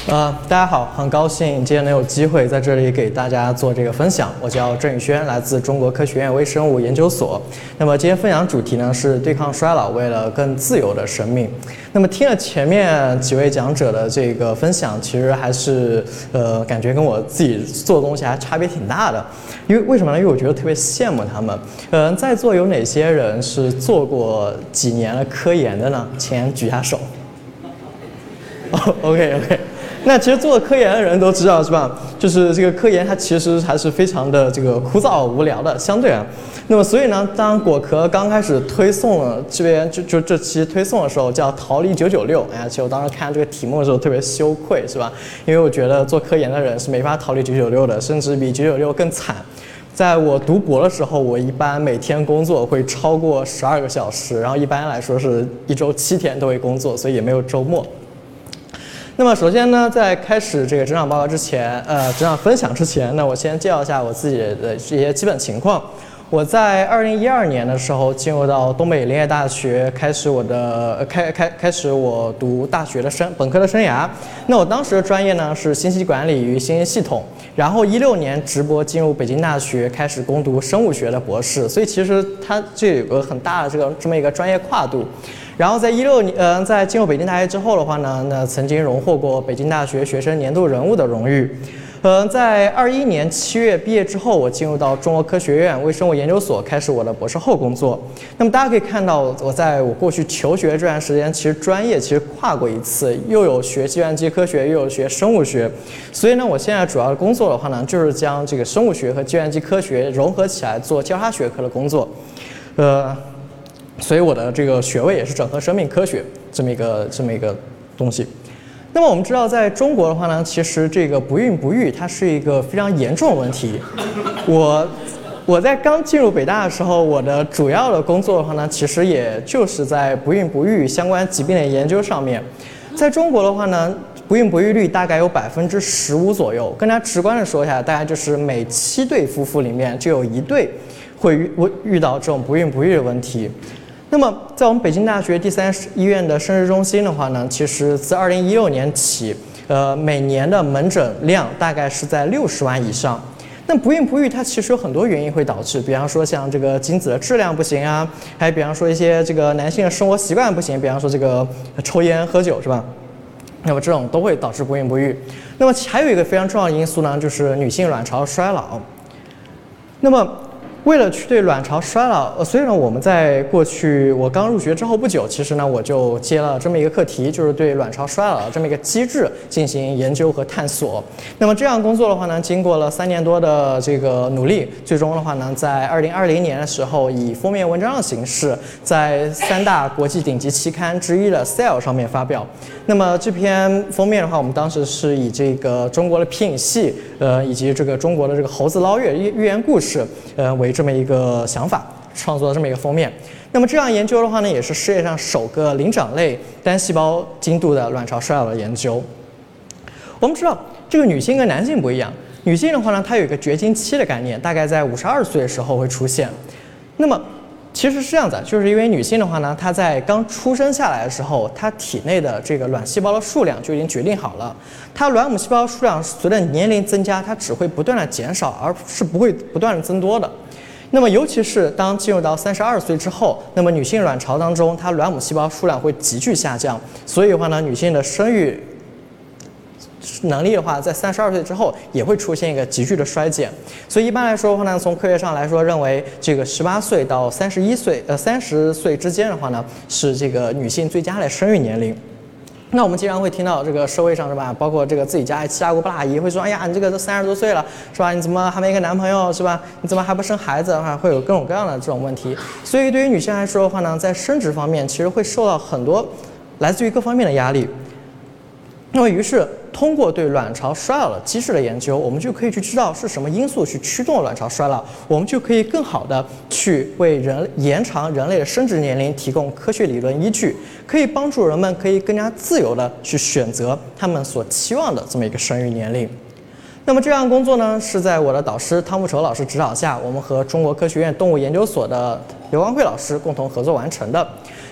大家好，很高兴今天能有机会在这里给大家做这个分享。我叫郑宇轩，来自中国科学院微生物研究所。那么今天分享主题呢是对抗衰老，为了更自由的生命。那么听了前面几位讲者的这个分享，其实还是感觉跟我自己做的东西还差别挺大的。为什么呢？因为我觉得特别羡慕他们。在座有哪些人是做过几年的科研的呢？请举下手。OK。那其实做科研的人都知道是吧？就是这个科研它其实还是非常的这个枯燥无聊的，相对啊。那么所以呢，当果壳刚开始推送了这边就这期推送的时候，叫逃离996。其实我当时看这个题目的时候特别羞愧，是吧？因为我觉得做科研的人是没法逃离996的，甚至比996更惨。在我读博的时候，我一般每天工作会超过12个小时，然后一般来说是1周7天都会工作，所以也没有周末。那么首先呢，在开始这个职场报告之前，职场分享之前呢，我先介绍一下我自己的这些基本情况。我在2012年的时候进入到东北林业大学，开始我读大学的本科的生涯。那我当时的专业呢是信息管理与信息系统，然后16年直播进入北京大学，开始攻读生物学的博士。所以其实它这有个很大的这么一个专业跨度。然后在16年，在进入北京大学之后的话呢，那曾经荣获过北京大学学生年度人物的荣誉。在21年7月毕业之后，我进入到中国科学院微生物研究所，开始我的博士后工作。那么大家可以看到，我过去求学这段时间，其实专业跨过一次，又有学计算机科学，又有学生物学。所以呢，我现在主要的工作的话呢，就是将这个生物学和计算机科学融合起来做交叉学科的工作。所以我的这个学位也是整合生命科学这么一个东西。那么我们知道，在中国的话呢，其实这个不孕不育它是一个非常严重的问题。我在刚进入北大的时候，我的主要的工作的话呢，其实也就是在不孕不育相关疾病的研究上面。在中国的话呢，不孕不育率大概有15%左右。更加直观的说一下，大概就是每7对夫妇里面就有1对会遇到这种不孕不育的问题。那么在我们北京大学第3医院的生殖中心的话呢，其实自2016年起，每年的门诊量大概是在60万以上。那不孕不育它其实有很多原因会导致，比方说像这个精子的质量不行啊，还有比方说一些这个男性的生活习惯不行，比方说这个抽烟喝酒是吧？那么这种都会导致不孕不育。那么还有一个非常重要的因素呢，就是女性卵巢衰老。那么为了去对卵巢衰老，所以呢，我们在过去我刚入学之后不久，其实呢我就接了这么一个课题，就是对卵巢衰老这么一个机制进行研究和探索。那么这样工作的话呢，经过了3年多的这个努力，最终的话呢，在2020年的时候，以封面文章的形式，在3大国际顶级期刊之一的 Cell 上面发表。那么这篇封面的话，我们当时是以这个中国的皮影戏，以及这个中国的这个猴子捞月寓言故事，为这么一个想法创作了这么一个封面。那么这样研究的话呢，也是世界上首个灵长类单细胞精度的卵巢衰老的研究。我们知道这个女性跟男性不一样，女性的话呢，它有一个绝经期的概念，大概在52岁的时候会出现。那么其实是这样子，就是因为女性的话呢，她在刚出生下来的时候，她体内的这个卵细胞的数量就已经决定好了。她卵母细胞数量随着年龄增加，它只会不断的减少，而是不会不断的增多的。那么尤其是当进入到32岁之后，那么女性卵巢当中，它卵母细胞数量会急剧下降，所以的话呢，女性的生育能力的话，在32岁之后也会出现一个急剧的衰减。所以一般来说的话呢，从科学上来说，认为这个18岁到30岁之间的话呢，是这个女性最佳的生育年龄。那我们经常会听到这个社会上是吧，包括这个自己家七大姑八大姨会说，哎呀，你这个都30多岁了是吧？你怎么还没一个男朋友是吧？你怎么还不生孩子的话，会有各种各样的这种问题。所以对于女性来说的话呢，在生殖方面其实会受到很多来自于各方面的压力。那么于是通过对卵巢衰老的机制的研究，我们就可以去知道是什么因素去驱动卵巢衰老，我们就可以更好的去为延长人类的生殖年龄提供科学理论依据，可以帮助人们可以更加自由的去选择他们所期望的这么一个生育年龄。那么这项工作呢，是在我的导师汤富畴老师指导下，我们和中国科学院动物研究所的刘光慧老师共同合作完成的。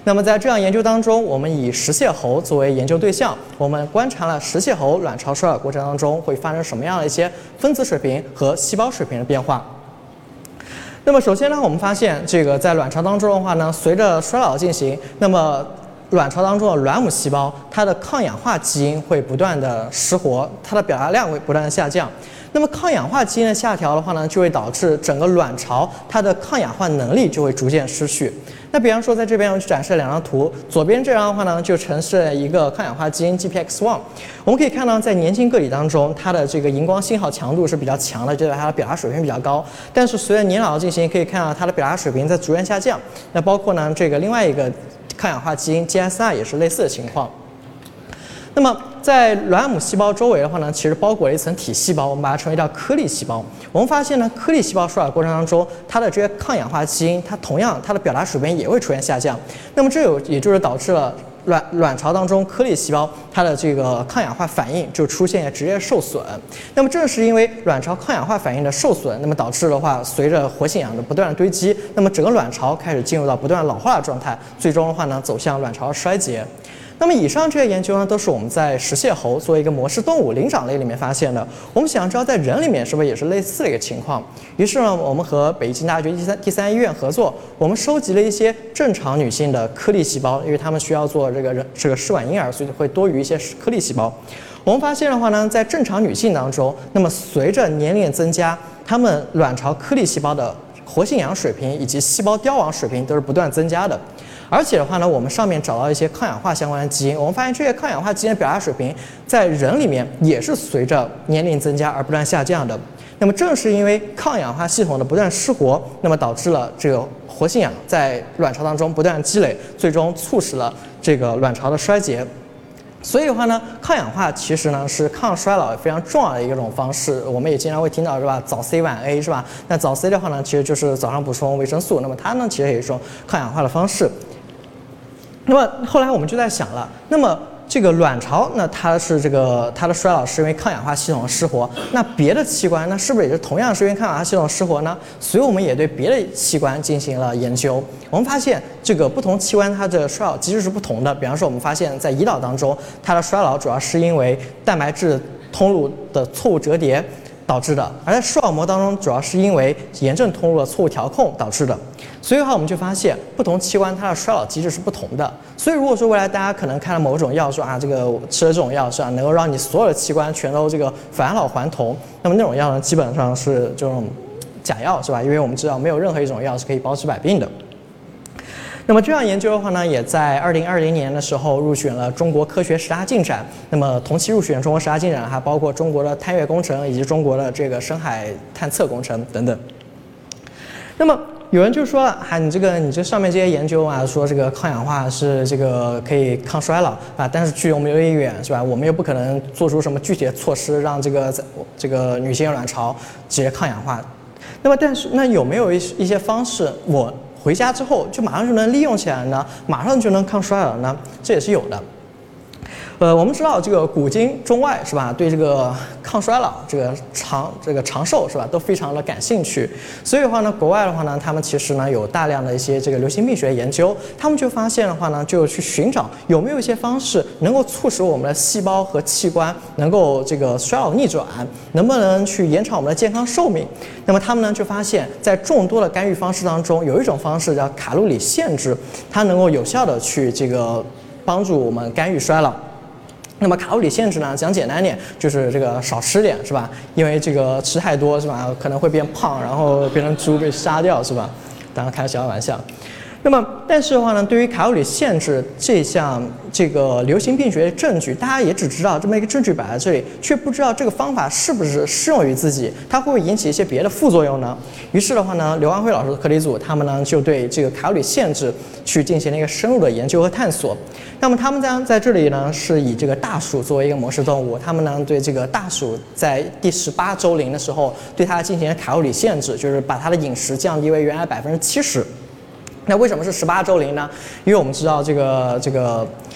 那么在这样研究当中，我们以食蟹猴作为研究对象，我们观察了食蟹猴卵巢衰老过程当中会发生什么样的一些分子水平和细胞水平的变化。那么首先呢，我们发现这个在卵巢当中的话呢，随着衰老进行，那么卵巢当中的卵母细胞，它的抗氧化基因会不断的失活，它的表达量会不断的下降。那么抗氧化基因的下调的话呢，就会导致整个卵巢它的抗氧化能力就会逐渐失去。那比方说，在这边我去展示两张图，左边这张的话呢，就呈现一个抗氧化基因 GPX1。我们可以看到，在年轻个体当中，它的这个荧光信号强度是比较强的，就是它的表达水平比较高。但是随着年老的进行，可以看到它的表达水平在逐渐下降。那包括呢，这个另外一个抗氧化基因 GSI 也是类似的情况。那么在卵母细胞周围的话呢，其实包裹了一层体细胞，我们把它称为叫颗粒细胞。我们发现呢，颗粒细胞衰老过程当中，它的这些抗氧化基因，它同样它的表达水平也会出现下降。那么也就是导致了卵巢当中颗粒细胞它的这个抗氧化反应就出现直接受损。那么正是因为卵巢抗氧化反应的受损，那么导致的话，随着活性氧的不断的堆积，那么整个卵巢开始进入到不断老化的状态，最终的话呢，走向卵巢衰竭。那么以上这些研究呢，都是我们在食蟹猴作为一个模式动物灵长类里面发现的。我们想知道在人里面是不是也是类似的一个情况。于是呢，我们和北京大学第三医院合作，我们收集了一些正常女性的颗粒细胞，因为她们需要做这个试管婴儿，所以会多余一些颗粒细胞。我们发现的话呢，在正常女性当中，那么随着年龄增加，她们卵巢颗粒细胞的活性氧水平以及细胞凋亡水平都是不断增加的。而且的话呢，我们上面找到一些抗氧化相关的基因，我们发现这些抗氧化基因的表达水平在人里面也是随着年龄增加而不断下降的。那么正是因为抗氧化系统的不断失活，那么导致了这个活性氧在卵巢当中不断积累，最终促使了这个卵巢的衰竭。所以的话呢，抗氧化其实呢是抗衰老非常重要的一种方式。我们也经常会听到是吧，早 C 晚 A 是吧？那早 C 的话呢，其实就是早上补充维生素，那么它呢其实也是一种抗氧化的方式。那么后来我们就在想了，那么这个卵巢呢，它的衰老是因为抗氧化系统失活，那别的器官那是不是也是同样是因为抗氧化系统失活呢？所以我们也对别的器官进行了研究，我们发现这个不同器官它的衰老机制是不同的。比方说，我们发现在胰岛当中，它的衰老主要是因为蛋白质通路的错误折叠导致的，而在视网膜当中，主要是因为炎症通路的错误调控导致的。所以的话，我们就发现不同器官它的衰老机制是不同的。所以如果说未来大家可能看到某种药说啊，这个吃了这种药是吧，能够让你所有的器官全都这个返老还童，那么那种药呢，基本上是这种假药是吧？因为我们知道没有任何一种药是可以包治百病的。那么这项研究的话呢，也在2020年的时候入选了中国科学十大进展。那么同期入选中国十大进展还包括中国的探月工程以及中国的这个深海探测工程等等。那么有人就说了，你这上面这些研究啊，说这个抗氧化是这个可以抗衰老啊，但是距离我们有点远是吧？我们又不可能做出什么具体的措施让这个女性卵巢直接抗氧化。那么但是那有没有一些方式我回家之后就马上就能利用起来呢？马上就能抗衰老呢？这也是有的。我们知道这个古今中外是吧，对这个抗衰老、这个长寿是吧，都非常的感兴趣。所以的话呢，国外的话呢，他们其实呢有大量的一些这个流行病学研究，他们就发现的话呢，就去寻找有没有一些方式能够促使我们的细胞和器官能够这个衰老逆转，能不能去延长我们的健康寿命。那么他们呢就发现，在众多的干预方式当中，有一种方式叫卡路里限制，它能够有效的去这个帮助我们干预衰老。那么卡路里限制呢，讲简单点就是这个少吃点是吧？因为这个吃太多是吧，可能会变胖，然后变成猪被杀掉是吧？当然开小玩笑。那么，但是的话呢，对于卡路里限制这项这个流行病学的证据，大家也只知道这么一个证据摆在这里，却不知道这个方法是不是适用于自己，它会不会引起一些别的副作用呢？于是的话呢，刘安辉老师的课题组他们呢就对这个卡路里限制去进行了一个深入的研究和探索。那么他们将在这里呢是以这个大鼠作为一个模式动物，他们呢对这个大鼠在第18周龄的时候对它进行了卡路里限制，就是把它的饮食降低为原来70%。那为什么是18周龄呢？因为我们知道这个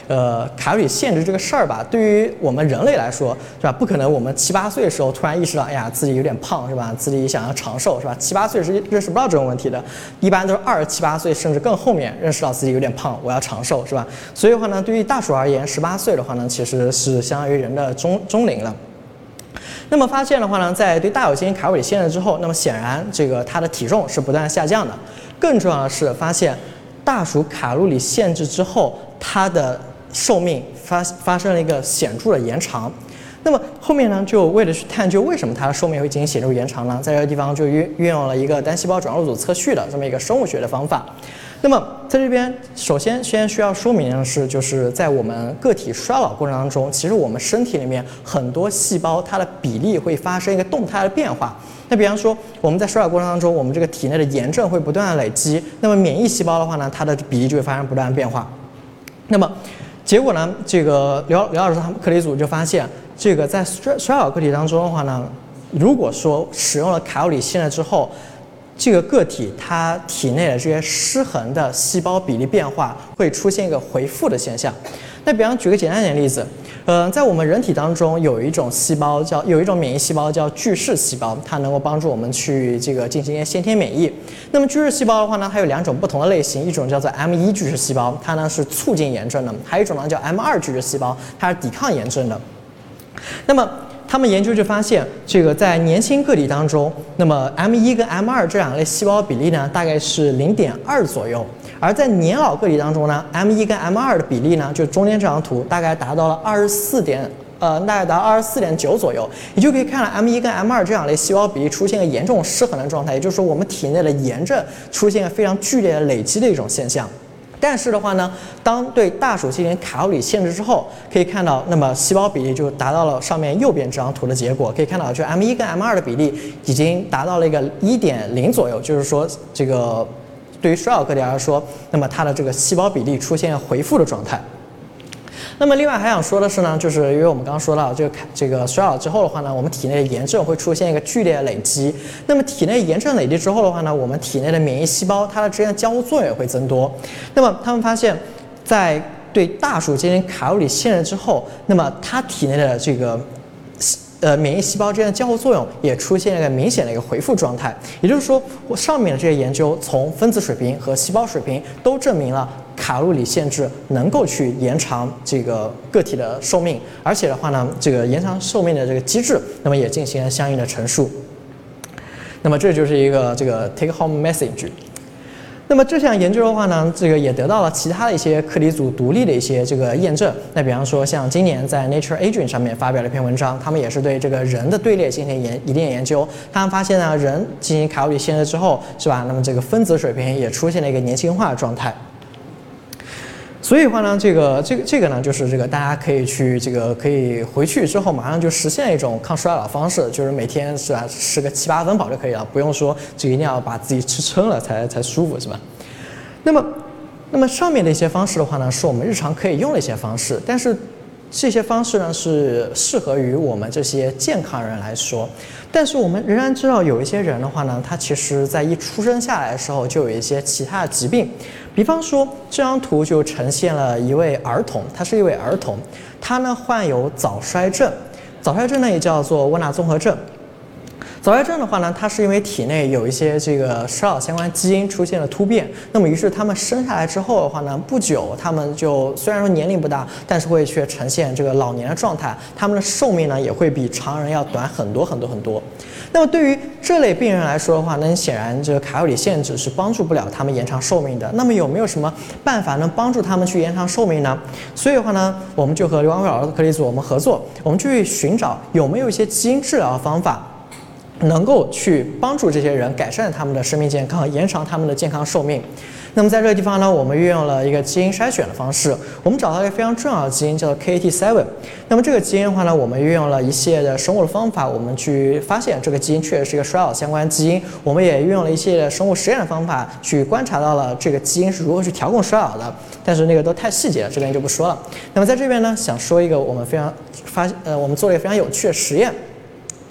卡路里限制这个事儿吧，对于我们人类来说，是吧？不可能我们7、8岁的时候突然意识到，哎呀，自己有点胖，是吧？自己想要长寿，是吧？7、8岁是认识不到这种问题的，一般都是27、8岁甚至更后面认识到自己有点胖，我要长寿，是吧？所以的话呢，对于大鼠而言，18岁的话呢，其实是相当于人的中龄了。那么发现的话呢，在对大鼠进行卡路里限制之后，那么显然这个它的体重是不断下降的。更重要的是，发现大鼠卡路里限制之后，它的寿命发生了一个显著的延长。那么后面呢，就为了去探究为什么它的寿命会进行显著延长呢，在这个地方就运用了一个单细胞转录组测序的这么一个生物学的方法。那么在这边，首先需要说明的是，就是在我们个体衰老过程当中，其实我们身体里面很多细胞它的比例会发生一个动态的变化。那比方说，我们在衰老过程当中，我们这个体内的炎症会不断的累积，那么免疫细胞的话呢，它的比例就会发生不断的变化。那么结果呢，这个刘老师他们课题组就发现，这个在衰老个体当中的话呢，如果说使用了卡路里限制之后，这个个体它体内的这些失衡的细胞比例变化会出现一个回复的现象。那比方举个简单点的例子，在我们人体当中有一种免疫细胞叫巨噬细胞，它能够帮助我们去这个进行一些先天免疫。那么巨噬细胞的话呢，它有2种不同的类型，一种叫做 M1 巨噬细胞，它呢是促进炎症的；还有一种呢叫 M2 巨噬细胞，它是抵抗炎症的。那么他们研究就发现，这个在年轻个体当中，那么 M1 跟 M2 这2类细胞比例呢，大概是0.2左右；而在年老个体当中呢 ，M1 跟 M2 的比例呢，就中间这张图大概达到了大概达24.9左右。你就可以看到 M1 跟 M2 这2类细胞比例出现了严重失衡的状态，也就是说我们体内的炎症出现了非常剧烈的累积的一种现象。但是的话呢，当对大鼠进行卡路里限制之后，可以看到，那么细胞比例就达到了上面右边这张图的结果。可以看到，就 M1 跟 M2 的比例已经达到了一个1.0左右，就是说这个对于衰老个体来说，那么它的这个细胞比例出现回复的状态。那么另外还想说的是呢，就是因为我们刚刚说到这个衰老之后的话呢，我们体内的炎症会出现一个剧烈的累积。那么体内炎症累积之后的话呢，我们体内的免疫细胞它的之间的交互作用也会增多。那么他们发现，在对大鼠进行卡路里限制之后，那么它体内的这个免疫细胞之间的交互作用也出现了一个明显的一个回复状态。也就是说，上面的这些研究从分子水平和细胞水平都证明了卡路里限制能够去延长这个个体的寿命，而且的话呢，这个延长寿命的这个机制，那么也进行了相应的陈述。那么这就是一个这个 take home message。那么这项研究的话呢，这个也得到了其他的一些课题组独立的一些这个验证。那比方说，像今年在 Nature Aging 上面发表了一篇文章，他们也是对这个人的队列进行一定研究。他们发现呢，人进行卡路里限制之后，是吧？那么这个分子水平也出现了一个年轻化的状态。所以的话呢，这个呢，就是这个大家可以去可以回去之后马上就实现一种抗衰老方式，就是每天是吧吃个7、8分饱就可以了，不用说这个一定要把自己吃撑了才舒服，是吧？那么上面的一些方式的话呢，是我们日常可以用的一些方式，但是这些方式呢是适合于我们这些健康人来说。但是我们仍然知道有一些人的话呢，他其实在一出生下来的时候就有一些其他的疾病。比方说这张图就呈现了一位儿童，他是一位儿童，他呢患有早衰症，早衰症呢也叫做沃纳综合症。早衰症的话呢，它是因为体内有一些这个衰老相关基因出现了突变，那么于是他们生下来之后的话呢，不久他们就虽然说年龄不大，但是会却呈现这个老年的状态，他们的寿命呢也会比常人要短很多很多很多。那么对于这类病人来说的话呢，显然这个卡路里限制是帮助不了他们延长寿命的。那么有没有什么办法能帮助他们去延长寿命呢？所以的话呢，我们就和刘光辉老师的课题组我们合作，我们去寻找有没有一些基因治疗的方法，能够去帮助这些人改善他们的生命健康，延长他们的健康寿命。那么在这个地方呢，我们运用了一个基因筛选的方式，我们找到一个非常重要的基因叫做 KAT7。那么这个基因的话呢，我们运用了一系列的生物的方法，我们去发现这个基因确实是一个衰老相关基因。我们也运用了一系列的生物实验的方法，去观察到了这个基因是如何去调控衰老的。但是那个都太细节了，这边就不说了。那么在这边呢，想说一个我们做了一个非常有趣的实验。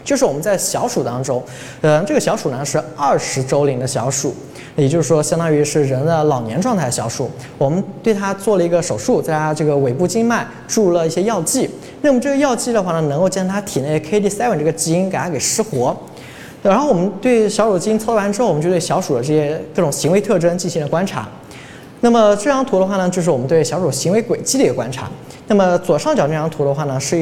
就是我们在小鼠当中，这个小鼠呢是20周龄的小鼠，也就是说相当于是人的老年状态小鼠。我们对它做了一个手术，在它这个尾部经脉注入了一些药剂。那么这个药剂的话呢，能够将它体内的 KD7这个基因给它给失活。然后我们对小鼠基因操作完之后，我们就对小鼠的这些各种行为特征进行了观察。那么这张图的话呢，就是我们对小鼠行为轨迹的一个观察。那么左上角这张图的话呢，是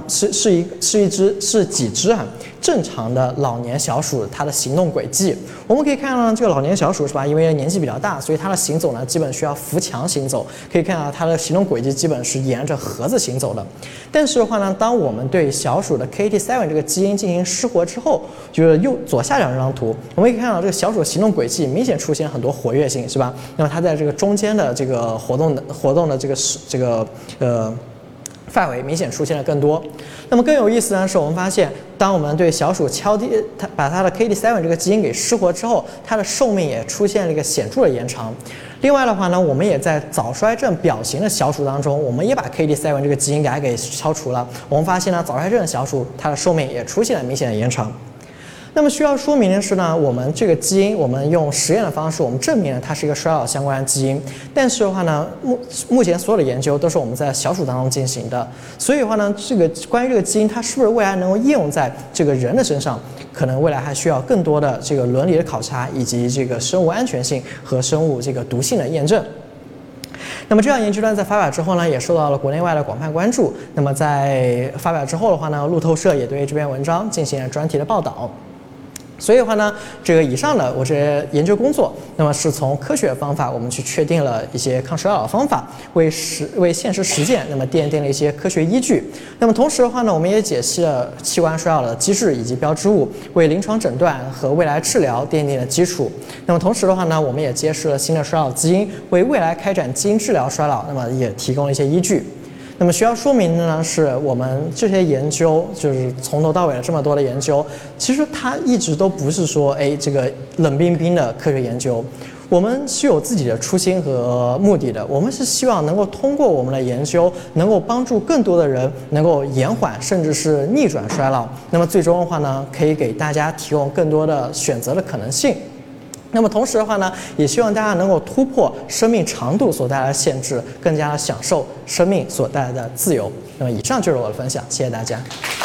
几只正常的老年小鼠它的行动轨迹。我们可以看到这个老年小鼠是吧？因为年纪比较大，所以它的行走呢基本需要扶墙行走。可以看到它的行动轨迹基本是沿着盒子行走的。但是的话呢，当我们对小鼠的 KT7这个基因进行失活之后，就是左下角这张图，我们可以看到这个小鼠行动轨迹明显出现很多活跃性，是吧？那么它在这个中间的这个活动的这个范围明显出现了更多。那么更有意思的是，我们发现，当我们对小鼠把它的 KD7这个基因给失活之后，它的寿命也出现了一个显著的延长。另外的话呢，我们也在早衰症表型的小鼠当中，我们也把 KD7这个基因给消除了。我们发现呢，早衰症的小鼠它的寿命也出现了明显的延长。那么需要说明的是呢，我们这个基因，我们用实验的方式，我们证明了它是一个衰老相关的基因。但是的话呢，目前所有的研究都是我们在小鼠当中进行的，所以的话呢，关于这个基因，它是不是未来能够应用在这个人的身上，可能未来还需要更多的这个伦理的考察，以及这个生物安全性和生物这个毒性的验证。那么这项研究呢，在发表之后呢，也受到了国内外的广泛关注。那么在发表之后的话呢，路透社也对这篇文章进行了专题的报道。所以的话呢，这个以上的我这些研究工作，那么是从科学方法，我们去确定了一些抗衰老的方法，为现实实践，那么奠定了一些科学依据。那么同时的话呢，我们也解析了器官衰老的机制以及标志物，为临床诊断和未来治疗奠定了基础。那么同时的话呢，我们也揭示了新的衰老基因，为未来开展基因治疗衰老，那么也提供了一些依据。那么需要说明的呢，是我们这些研究，就是从头到尾的这么多的研究，其实它一直都不是说，这个冷冰冰的科学研究。我们是有自己的初心和目的的，我们是希望能够通过我们的研究，能够帮助更多的人能够延缓甚至是逆转衰老。那么最终的话呢，可以给大家提供更多的选择的可能性。那么同时的话呢，也希望大家能够突破生命长度所带来的限制，更加的享受生命所带来的自由。那么以上就是我的分享，谢谢大家。